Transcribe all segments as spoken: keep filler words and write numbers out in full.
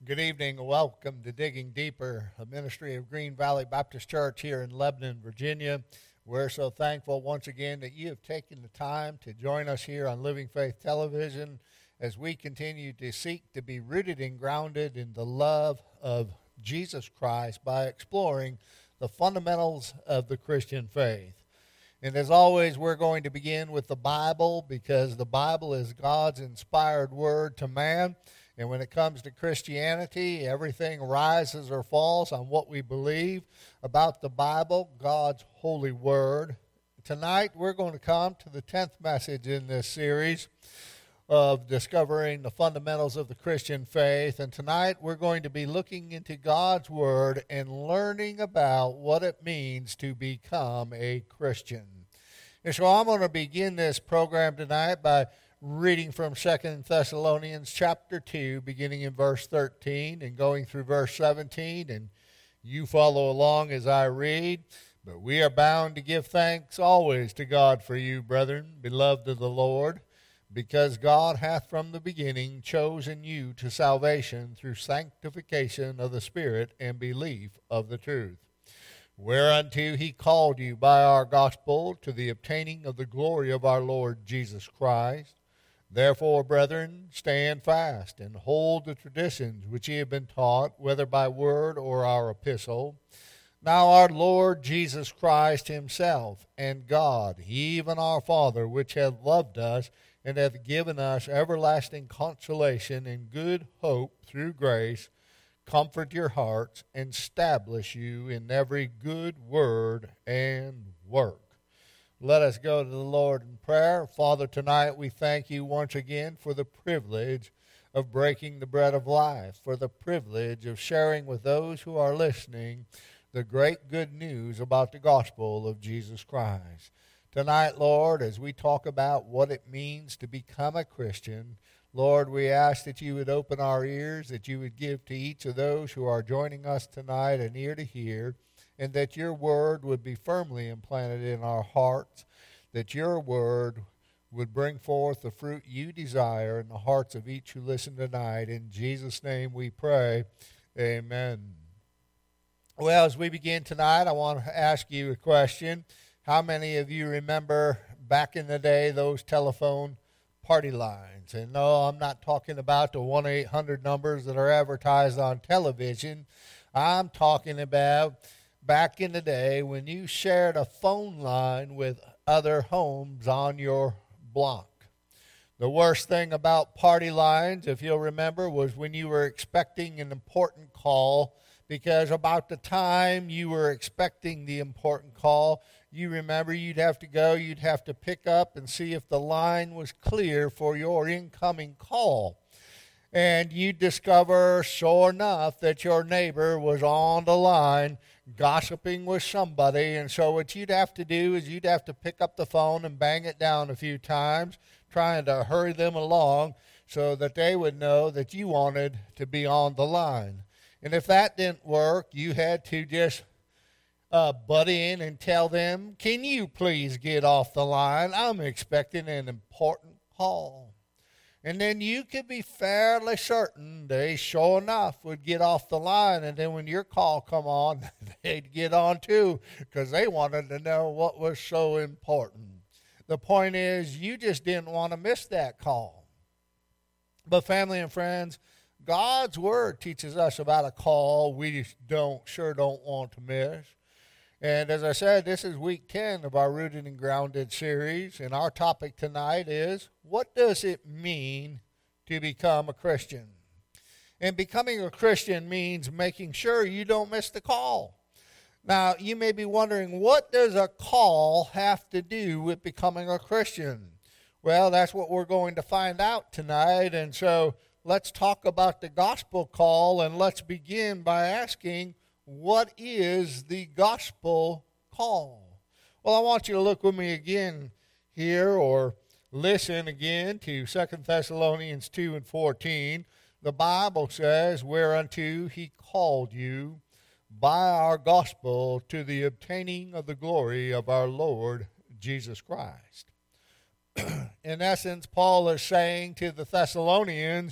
Good evening and welcome to Digging Deeper, a ministry of Green Valley Baptist Church here in Lebanon, Virginia. We're so thankful once again that you have taken the time to join us here on Living Faith Television as we continue to seek to be rooted and grounded in the love of Jesus Christ by exploring the fundamentals of the Christian faith. And as always, we're going to begin with the Bible because the Bible is God's inspired word to man. And when it comes to Christianity, everything rises or falls on what we believe about the Bible, God's holy word. Tonight, we're going to come to the tenth message in this series of discovering the fundamentals of the Christian faith. And tonight, we're going to be looking into God's word and learning about what it means to become a Christian. And so I'm going to begin this program tonight by reading from Second Thessalonians chapter two, beginning in verse thirteen and going through verse seventeen, and you follow along as I read. But we are bound to give thanks always to God for you, brethren, beloved of the Lord, because God hath from the beginning chosen you to salvation through sanctification of the Spirit and belief of the truth, whereunto he called you by our gospel to the obtaining of the glory of our Lord Jesus Christ. Therefore, brethren, stand fast and hold the traditions which ye have been taught, whether by word or our epistle. Now our Lord Jesus Christ himself and God, even our Father, which hath loved us and hath given us everlasting consolation and good hope through grace, comfort your hearts and establish you in every good word and work. Let us go to the Lord in prayer. Father, tonight we thank you once again for the privilege of breaking the bread of life, for the privilege of sharing with those who are listening the great good news about the gospel of Jesus Christ. Tonight, Lord, as we talk about what it means to become a Christian, Lord, we ask that you would open our ears, that you would give to each of those who are joining us tonight an ear to hear, and that your word would be firmly implanted in our hearts, that your word would bring forth the fruit you desire in the hearts of each who listen tonight. In Jesus' name we pray, amen. Well, as we begin tonight, I want to ask you a question. How many of you remember back in the day those telephone party lines? And no, I'm not talking about the one eight hundred numbers that are advertised on television. I'm talking about back in the day when you shared a phone line with other homes on your block. The worst thing about party lines, if you'll remember, was when you were expecting an important call, because about the time you were expecting the important call, you remember you'd have to go, you'd have to pick up and see if the line was clear for your incoming call. And you'd discover, sure enough, that your neighbor was on the line gossiping with somebody. And so what you'd have to do is you'd have to pick up the phone and bang it down a few times, trying to hurry them along so that they would know that you wanted to be on the line. And if that didn't work, you had to just uh, butt in and tell them, can you please get off the line? I'm expecting an important call. And then you could be fairly certain they sure enough would get off the line. And then when your call come on, they'd get on too, because they wanted to know what was so important. The point is, you just didn't want to miss that call. But family and friends, God's word teaches us about a call we just don't, sure don't want to miss. And as I said, this is week ten of our Rooted and Grounded series, and our topic tonight is, what does it mean to become a Christian? And becoming a Christian means making sure you don't miss the call. Now, you may be wondering, what does a call have to do with becoming a Christian? Well, that's what we're going to find out tonight, and so let's talk about the gospel call, and let's begin by asking, what is the gospel call? Well, I want you to look with me again here, or listen again to Second Thessalonians two and fourteen. The Bible says, whereunto he called you by our gospel to the obtaining of the glory of our Lord Jesus Christ. In essence, Paul is saying to the Thessalonians,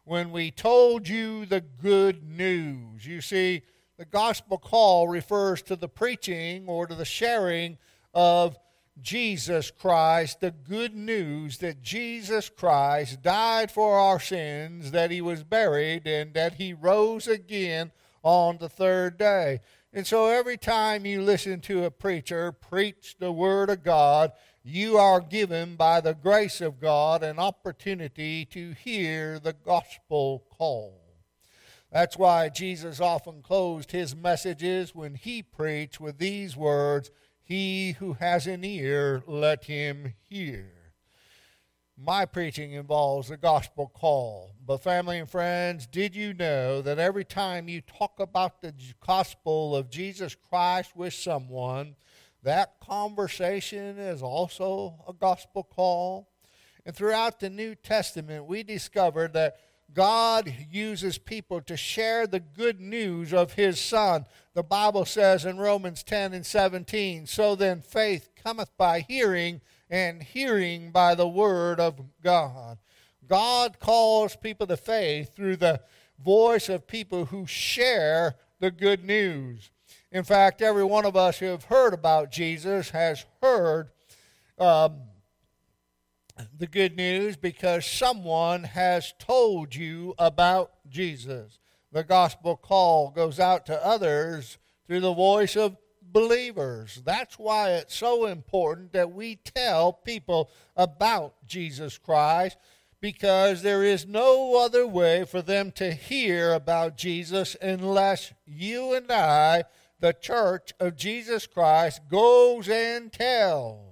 when we told you the good news. You see, the gospel call refers to the preaching or to the sharing of Jesus Christ, the good news that Jesus Christ died for our sins, that he was buried, and that he rose again on the third day. And so every time you listen to a preacher preach the Word of God, you are given by the grace of God an opportunity to hear the gospel call. That's why Jesus often closed his messages when he preached with these words, "He who has an ear, let him hear." My preaching involves the gospel call. But family and friends, did you know that every time you talk about the gospel of Jesus Christ with someone, that conversation is also a gospel call? And throughout the New Testament, we discovered that God uses people to share the good news of his Son. The Bible says in Romans ten and seventeen, "So then faith cometh by hearing, and hearing by the word of God." God calls people to faith through the voice of people who share the good news. In fact, every one of us who have heard about Jesus has heard um, the good news because someone has told you about Jesus. The gospel call goes out to others through the voice of believers. That's why it's so important that we tell people about Jesus Christ, because there is no other way for them to hear about Jesus unless you and I, the church of Jesus Christ, goes and tells.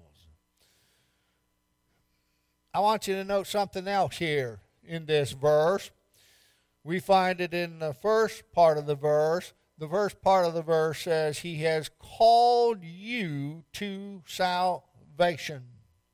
I want you to note something else here in this verse. We find it in the first part of the verse. The first part of the verse says, "He has called you to salvation."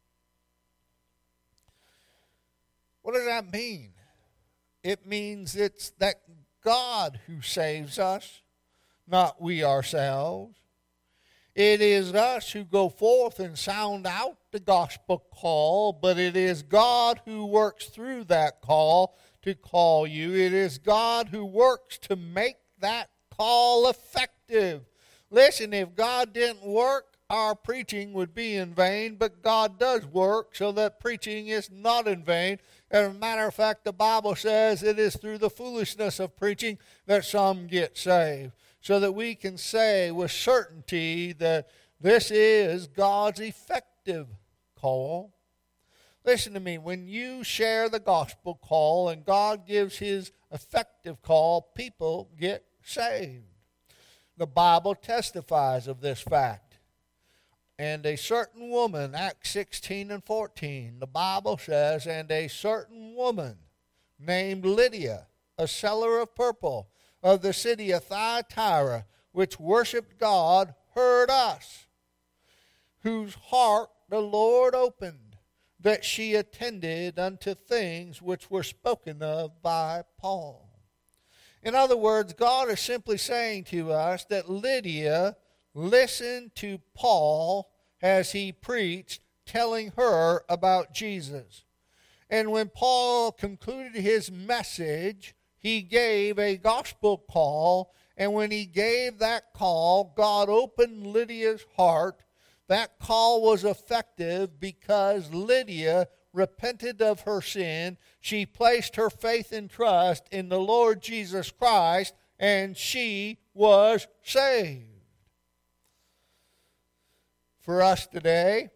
What does that mean? It means it's that God who saves us, not we ourselves. It is us who go forth and sound out the gospel call, but it is God who works through that call to call you. It is God who works to make that call effective. Listen, if God didn't work, our preaching would be in vain, but God does work so that preaching is not in vain. As a matter of fact, the Bible says it is through the foolishness of preaching that some get saved, so that we can say with certainty that this is God's effective call. Listen to me, when you share the gospel call and God gives his effective call, people get saved. The Bible testifies of this fact. And a certain woman, Acts sixteen and fourteen, the Bible says, "And a certain woman named Lydia, a seller of purple, of the city of Thyatira, which worshipped God, heard us, whose heart the Lord opened, that she attended unto things which were spoken of by Paul." In other words, God is simply saying to us that Lydia listened to Paul as he preached, telling her about Jesus. And when Paul concluded his message, he gave a gospel call, and when he gave that call, God opened Lydia's heart. That call was effective because Lydia repented of her sin. She placed her faith and trust in the Lord Jesus Christ, and she was saved. For us today,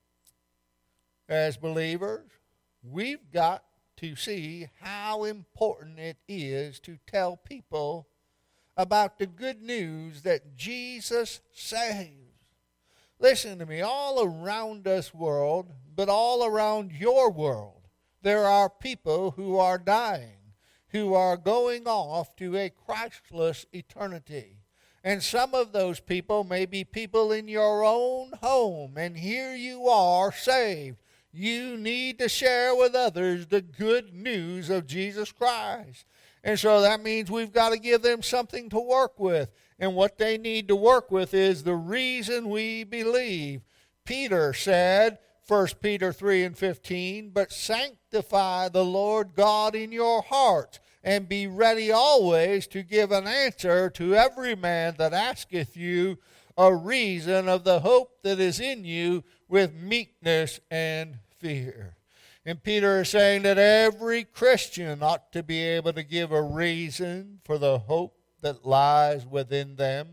as believers, we've got to see how important it is to tell people about the good news that Jesus saves. Listen to me, all around this world, but all around your world, there are people who are dying, who are going off to a Christless eternity. And some of those people may be people in your own home, and here you are saved. You need to share with others the good news of Jesus Christ. And so that means we've got to give them something to work with. And what they need to work with is the reason we believe. Peter said, First Peter three and fifteen, but sanctify the Lord God in your hearts, and be ready always to give an answer to every man that asketh you a reason of the hope that is in you with meekness and fear. And Peter is saying that every Christian ought to be able to give a reason for the hope that lies within them,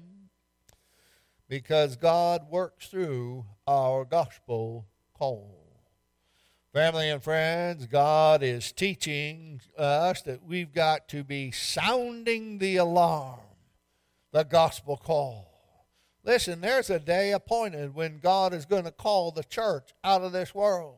because God works through our gospel call. Family and friends, God is teaching us that we've got to be sounding the alarm, the gospel call. Listen, there's a day appointed when God is going to call the church out of this world.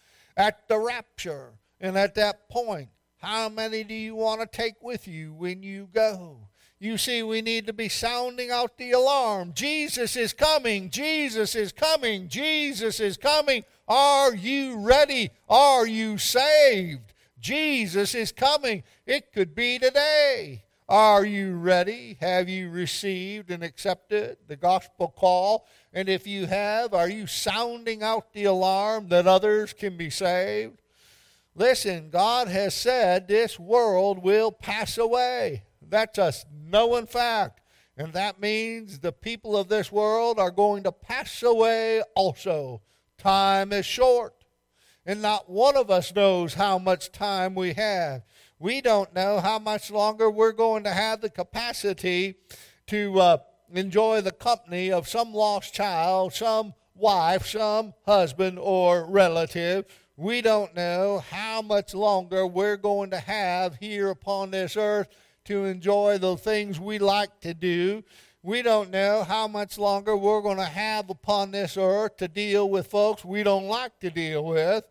At the rapture, and at that point, how many do you want to take with you when you go? You see, we need to be sounding out the alarm. Jesus is coming. Jesus is coming. Jesus is coming. Are you ready? Are you saved? Jesus is coming. It could be today. Are you ready? Have you received and accepted the gospel call? And if you have, are you sounding out the alarm that others can be saved? Listen, God has said this world will pass away. That's a known fact. And that means the people of this world are going to pass away also. Time is short. And not one of us knows how much time we have. We don't know how much longer we're going to have the capacity to uh, enjoy the company of some lost child, some wife, some husband or relative. We don't know how much longer we're going to have here upon this earth to enjoy the things we like to do. We don't know how much longer we're going to have upon this earth to deal with folks we don't like to deal with,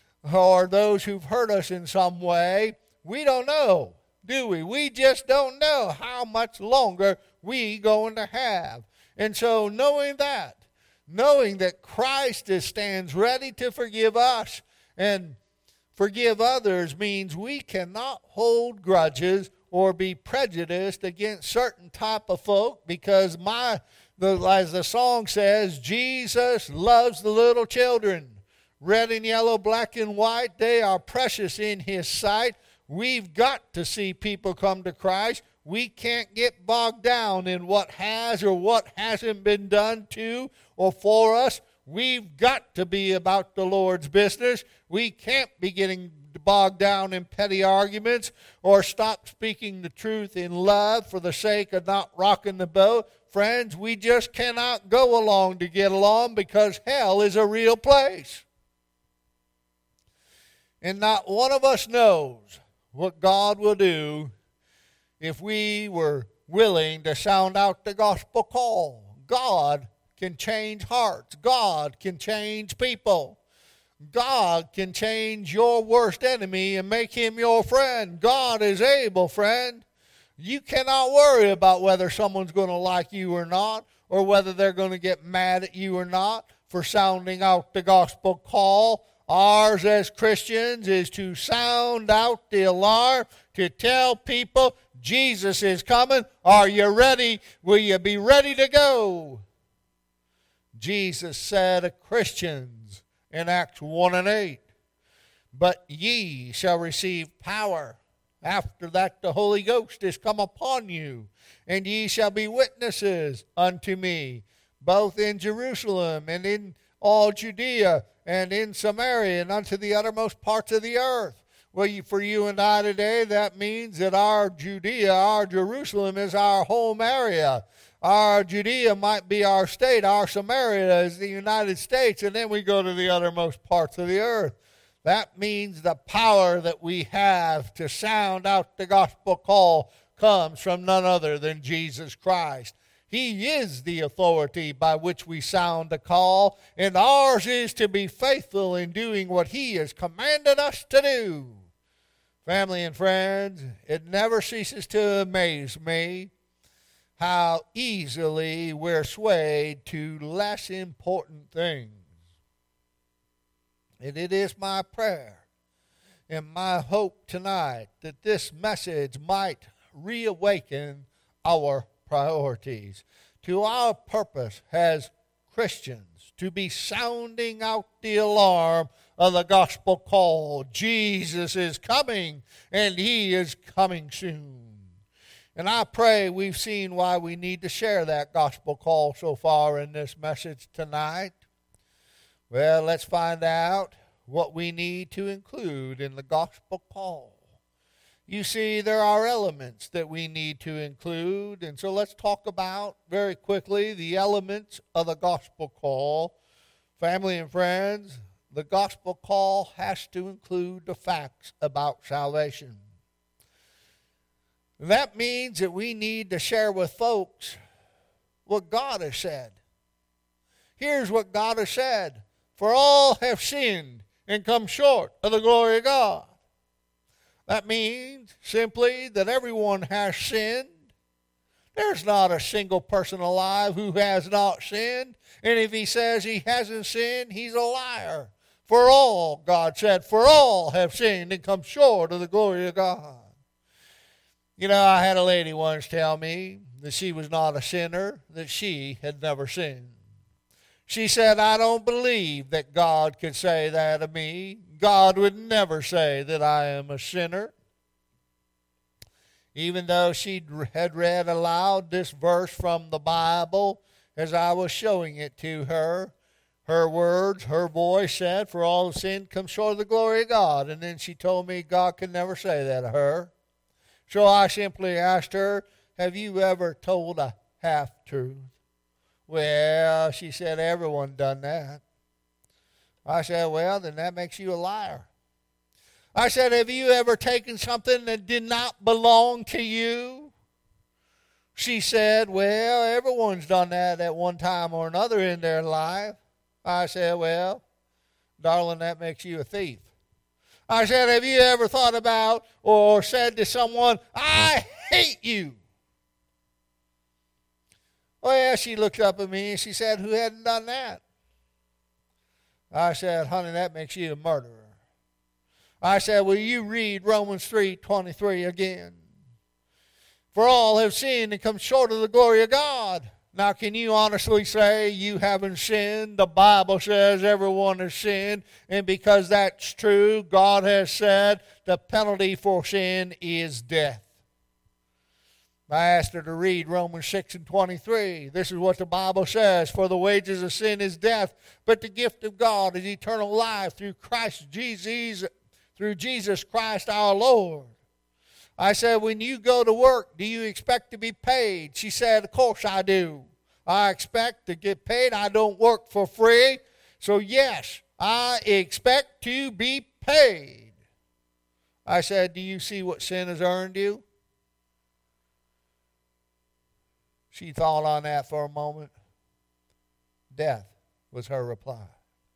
or those who've hurt us in some way. We don't know, do we? We just don't know how much longer we going to have. And so knowing that, knowing that Christ is, stands ready to forgive us and forgive others, means we cannot hold grudges or be prejudiced against certain type of folk, because my, the, as the song says, Jesus loves the little children. Red and yellow, black and white, they are precious in His sight. We've got to see people come to Christ. We can't get bogged down in what has or what hasn't been done to or for us. We've got to be about the Lord's business. We can't be getting bogged down in petty arguments or stop speaking the truth in love for the sake of not rocking the boat. Friends, we just cannot go along to get along, because hell is a real place. And not one of us knows what God will do if we were willing to sound out the gospel call. God can change hearts. God can change people. God can change your worst enemy and make him your friend. God is able, friend. You cannot worry about whether someone's going to like you or not, or whether they're going to get mad at you or not for sounding out the gospel call. Ours as Christians is to sound out the alarm, to tell people Jesus is coming. Are you ready? Will you be ready to go? Jesus said of Christians in Acts one and eight, but ye shall receive power. After that the Holy Ghost is come upon you, and ye shall be witnesses unto me, both in Jerusalem and in all Judea and in Samaria and unto the uttermost parts of the earth. Well, you, for you and I today, that means that our Judea, our Jerusalem is our home area. Our Judea might be our state. Our Samaria is the United States. And then we go to the uttermost parts of the earth. That means the power that we have to sound out the gospel call comes from none other than Jesus Christ. He is the authority by which we sound the call, and ours is to be faithful in doing what He has commanded us to do. Family and friends, it never ceases to amaze me how easily we're swayed to less important things. And it is my prayer and my hope tonight that this message might reawaken our priorities to our purpose as Christians to be sounding out the alarm of the gospel call. Jesus is coming, and He is coming soon. And I pray we've seen why we need to share that gospel call so far in this message tonight. Well, let's find out what we need to include in the gospel call. You see, there are elements that we need to include, and so let's talk about very quickly the elements of the gospel call. Family and friends, the gospel call has to include the facts about salvation. That means that we need to share with folks what God has said. Here's what God has said. For all have sinned and come short of the glory of God. That means simply that everyone has sinned. There's not a single person alive who has not sinned. And if he says he hasn't sinned, he's a liar. For all, God said, for all have sinned and come short of the glory of God. You know, I had a lady once tell me that she was not a sinner, that she had never sinned. She said, I don't believe that God could say that of me. God would never say that I am a sinner. Even though she had read aloud this verse from the Bible as I was showing it to her, her words, her voice said, for all sin comes short of the glory of God. And then she told me God could never say that of her. So I simply asked her, have you ever told a half-truth? Well, she said, everyone done that. I said, well, then that makes you a liar. I said, have you ever taken something that did not belong to you? She said, well, everyone's done that at one time or another in their life. I said, well, darling, that makes you a thief. I said, have you ever thought about or said to someone, I hate you? Well, she looked up at me and she said, who hadn't done that? I said, honey, that makes you a murderer. I said, will you read Romans three twenty-three again? For all have sinned and come short of the glory of God. Now, can you honestly say you haven't sinned? The Bible says everyone has sinned, and because that's true, God has said the penalty for sin is death. I asked her to read Romans six and twenty-three. This is what the Bible says. For the wages of sin is death, but the gift of God is eternal life through Christ Jesus, through Jesus Christ our Lord. I said, when you go to work, do you expect to be paid? She said, of course I do. I expect to get paid. I don't work for free. So yes, I expect to be paid. I said, do you see what sin has earned you? She thought on that for a moment. Death was her reply.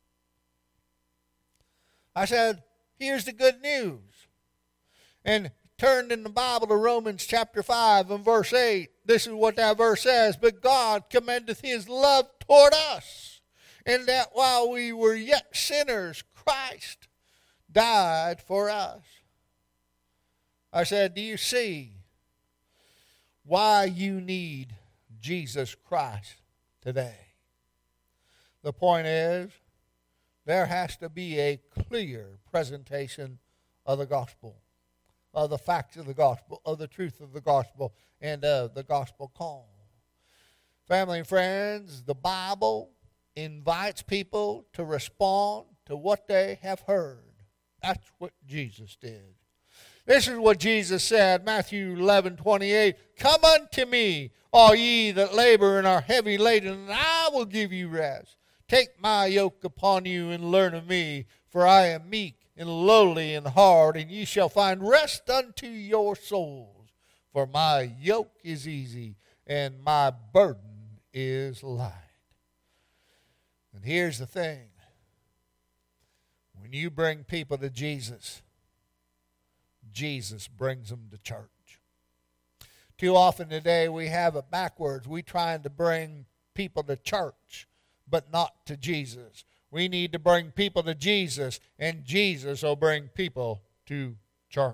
I said, here's the good news. And turned in the Bible to Romans chapter five and verse eight. This is what that verse says. But God commendeth His love toward us, in that while we were yet sinners, Christ died for us. I said, do you see why you need Jesus Christ today? The point is, there has to be a clear presentation of the gospel, of the facts of the gospel, of the truth of the gospel, and of the gospel call. Family and friends, the Bible invites people to respond to what they have heard. That's what Jesus did. This is what Jesus said, Matthew eleven twenty-eight. Come unto me, all ye that labor and are heavy laden, and I will give you rest. Take my yoke upon you and learn of me, for I am meek and lowly in heart, and ye shall find rest unto your souls. For my yoke is easy, and my burden is light. And here's the thing. When you bring people to Jesus, Jesus brings them to church. Too often today we have it backwards. We trying to bring people to church, but not to Jesus. We need to bring people to Jesus, and Jesus will bring people to church.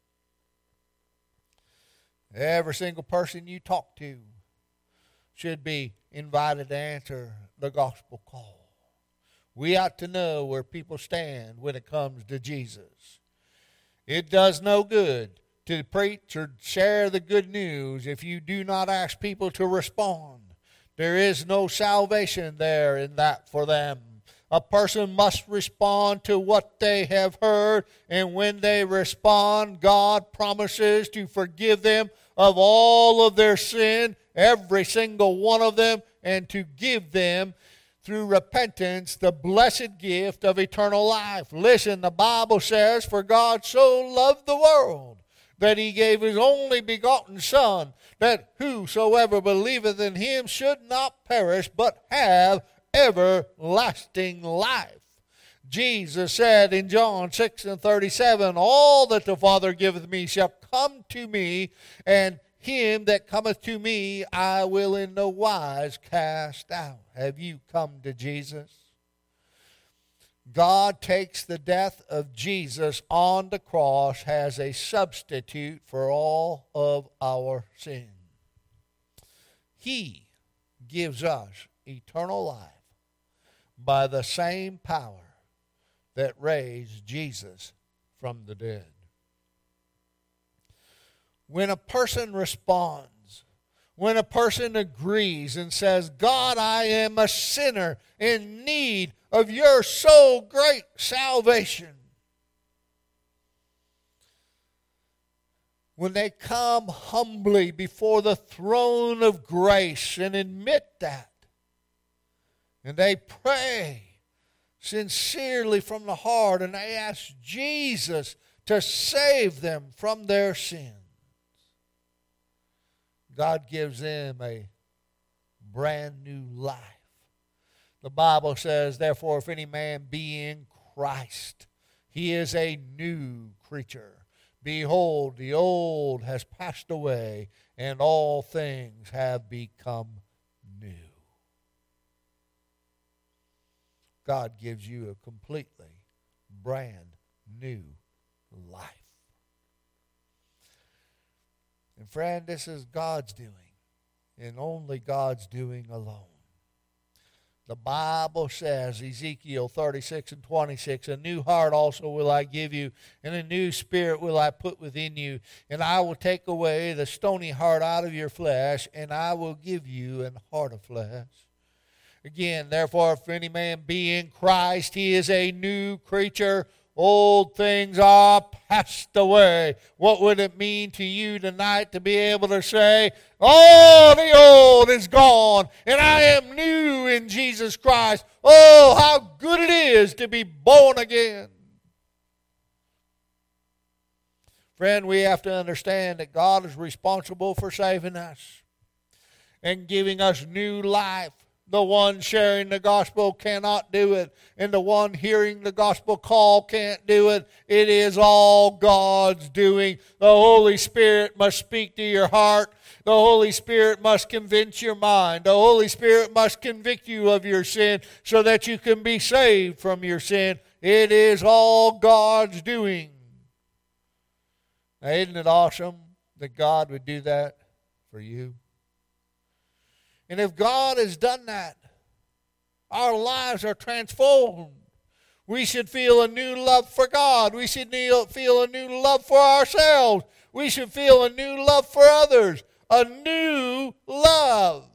Every single person you talk to should be invited to answer the gospel call. We ought to know where people stand when it comes to Jesus. It does no good to preach or share the good news if you do not ask people to respond. There is no salvation there in that for them. A person must respond to what they have heard, and when they respond, God promises to forgive them of all of their sin, every single one of them, and to give them, through repentance, the blessed gift of eternal life. Listen, the Bible says, "For God so loved the world, that He gave His only begotten Son, that whosoever believeth in Him should not perish, but have everlasting life." Jesus said in John six and thirty-seven, "All that the Father giveth me shall come to me, and him that cometh to me I will in no wise cast out." Have you come to Jesus? God takes the death of Jesus on the cross as a substitute for all of our sin. He gives us eternal life by the same power that raised Jesus from the dead. When a person responds, when a person agrees and says, "God, I am a sinner in need of your so great salvation," when they come humbly before the throne of grace and admit that, and they pray sincerely from the heart, and they ask Jesus to save them from their sins, God gives them a brand new life. The Bible says, "Therefore, if any man be in Christ, he is a new creature. Behold, the old has passed away, and all things have become new." God gives you a completely brand new life. And friend, this is God's doing, and only God's doing alone. The Bible says, Ezekiel thirty-six and twenty-six, "A new heart also will I give you, and a new spirit will I put within you. And I will take away the stony heart out of your flesh, and I will give you an heart of flesh." Again, "Therefore, if any man be in Christ, he is a new creature. Old things are passed away." What would it mean to you tonight to be able to say, "Oh, the old is gone, and I am new in Jesus Christ"? Oh, how good it is to be born again. Friend, we have to understand that God is responsible for saving us and giving us new life. The one sharing the gospel cannot do it, and the one hearing the gospel call can't do it. It is all God's doing. The Holy Spirit must speak to your heart. The Holy Spirit must convince your mind. The Holy Spirit must convict you of your sin so that you can be saved from your sin. It is all God's doing. Now, isn't it awesome that God would do that for you? And if God has done that, our lives are transformed. We should feel a new love for God. We should feel a new love for ourselves. We should feel a new love for others. A new love.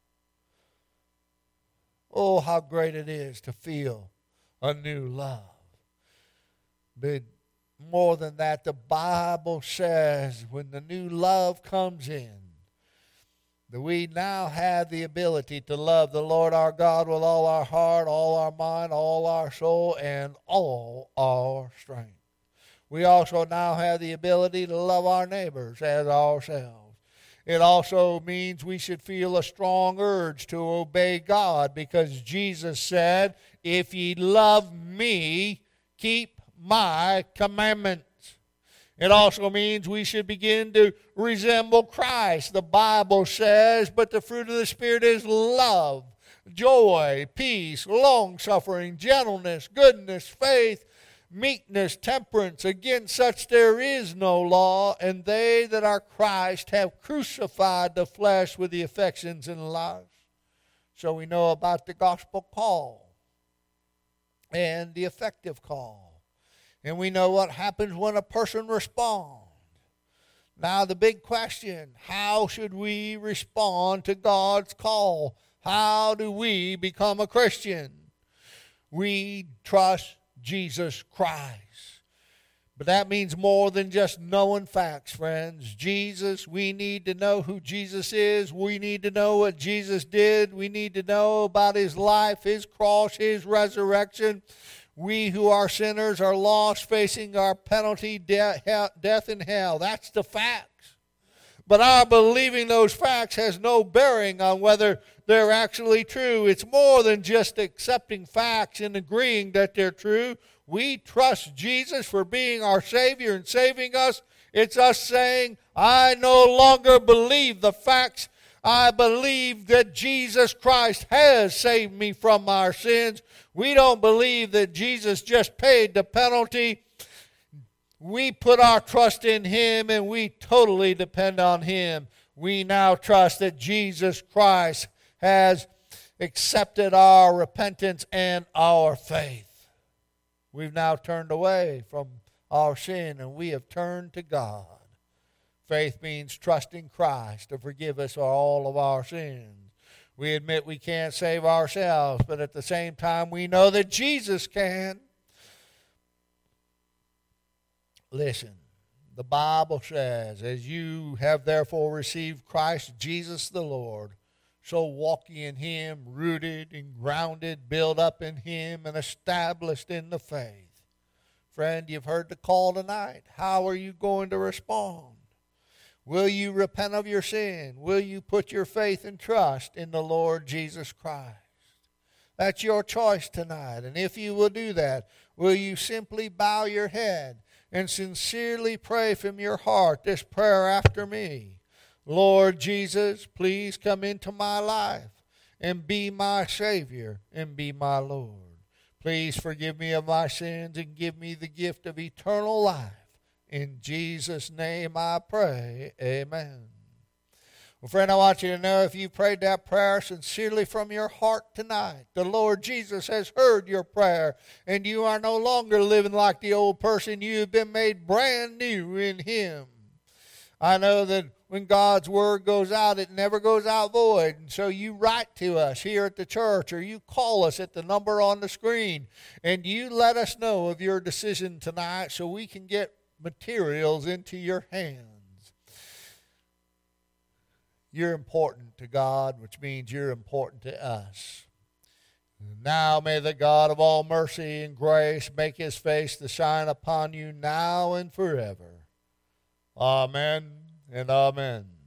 Oh, how great it is to feel a new love. But more than that, the Bible says when the new love comes in, that we now have the ability to love the Lord our God with all our heart, all our mind, all our soul, and all our strength. We also now have the ability to love our neighbors as ourselves. It also means we should feel a strong urge to obey God, because Jesus said, "If ye love me, keep my commandments." It also means we should begin to resemble Christ. The Bible says, "But the fruit of the Spirit is love, joy, peace, long-suffering, gentleness, goodness, faith, meekness, temperance. Against such there is no law. And they that are Christ have crucified the flesh with the affections and lusts." So we know about the gospel call. and the effective call. And we know what happens when a person responds. Now the big question, how should we respond to God's call? How do we become a Christian? We trust Jesus Christ. But that means more than just knowing facts, friends. Jesus, we need to know who Jesus is. We need to know what Jesus did. We need to know about his life, his cross, his resurrection. We who are sinners are lost, facing our penalty, de- hell, death and hell. That's the facts. But our believing those facts has no bearing on whether they're actually true. It's more than just accepting facts and agreeing that they're true. We trust Jesus for being our Savior and saving us. It's us saying, I no longer believe the facts. I believe that Jesus Christ has saved me from our sins. We don't believe that Jesus just paid the penalty. We put our trust in him and we totally depend on him. We now trust that Jesus Christ has accepted our repentance and our faith. We've now turned away from our sin and we have turned to God. Faith means trusting Christ to forgive us all of our sins. We admit we can't save ourselves, but at the same time we know that Jesus can. Listen, the Bible says, as you have therefore received Christ Jesus the Lord, so walk ye in him, rooted and grounded, built up in him, and established in the faith. Friend, you've heard the call tonight. How are you going to respond? Will you repent of your sin? Will you put your faith and trust in the Lord Jesus Christ? That's your choice tonight. And if you will do that, will you simply bow your head and sincerely pray from your heart this prayer after me? Lord Jesus, please come into my life and be my Savior and be my Lord. Please forgive me of my sins and give me the gift of eternal life. In Jesus' name I pray, amen. Well, friend, I want you to know if you prayed that prayer sincerely from your heart tonight, the Lord Jesus has heard your prayer, and you are no longer living like the old person. You have been made brand new in him. I know that when God's word goes out, it never goes out void. And so you write to us here at the church, or you call us at the number on the screen, and you let us know of your decision tonight so we can get materials into your hands. You're important to God, which means you're important to us. Now may the God of all mercy and grace make his face to shine upon you now and forever. Amen and amen.